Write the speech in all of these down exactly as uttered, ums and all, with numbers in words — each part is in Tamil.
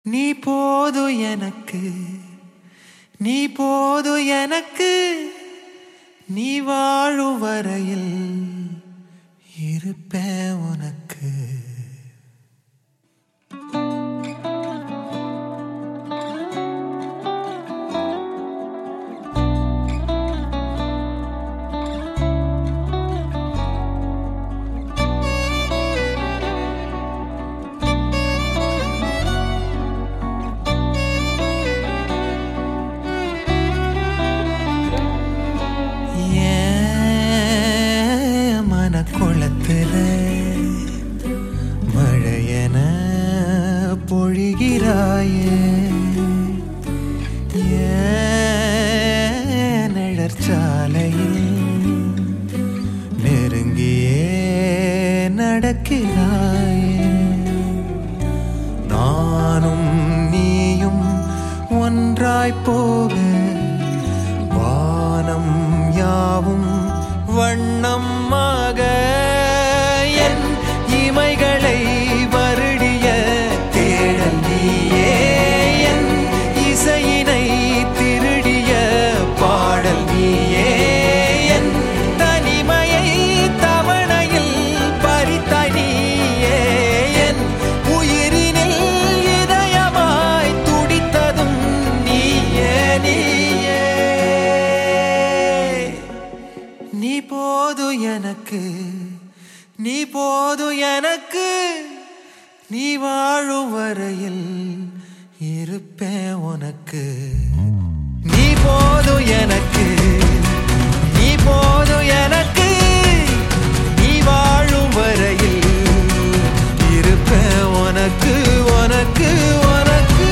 நீ போது எனக்கு, நீ போது எனக்கு, நீ வாழும் வரையில் இருப்பேன் உனக்கு. குளத்துல மழையன பொழிகிறாயே, நிழற்சாலையில் நெருங்கியே நடக்கிறாயே. நானும் நீயும் ஒன்றாய் போக வானம் யாவும் வண்ணமாக என் இமைகளை வருடிய தேடல் நீயே, என் இசையினை திருடிய பாடல் நீயே, என் தனிமையை தவணையில் பறித்தாய் நீயே, என் உயிரினில் இதயமாய் துடித்ததும் நீயே நீயே. நீ போது எனக்கு, நீ போது எனக்கு, நீ வாழும் வரையில் இருப்பேன் உனக்கு. நீ போது எனக்கு, நீ போது எனக்கு, நீ வாழும் வரையில் இருப்பேன் உனக்கு உனக்கு உனக்கு.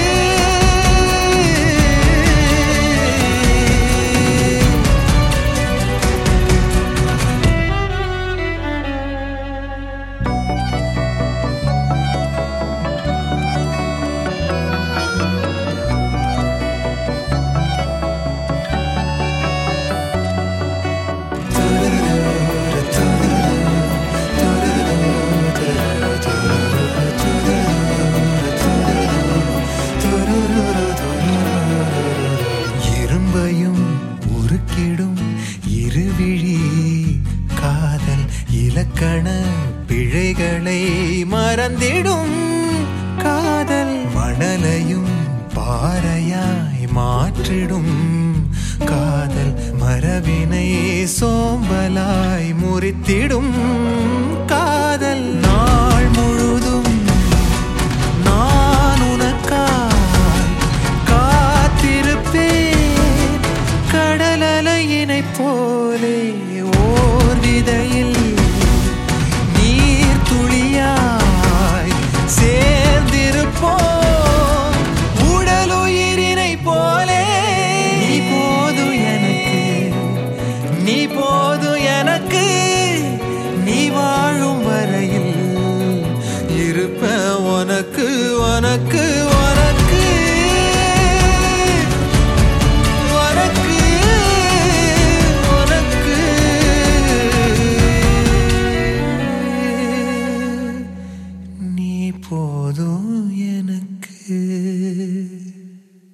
உருக்கிடும் இருவிழி காதல் இலக்கண பிழைகளை மறந்திடும் காதல், மணலையும் பாறையாய் மாற்றிடும் காதல், மரவினை சோம்பலாய் முறித்திடும்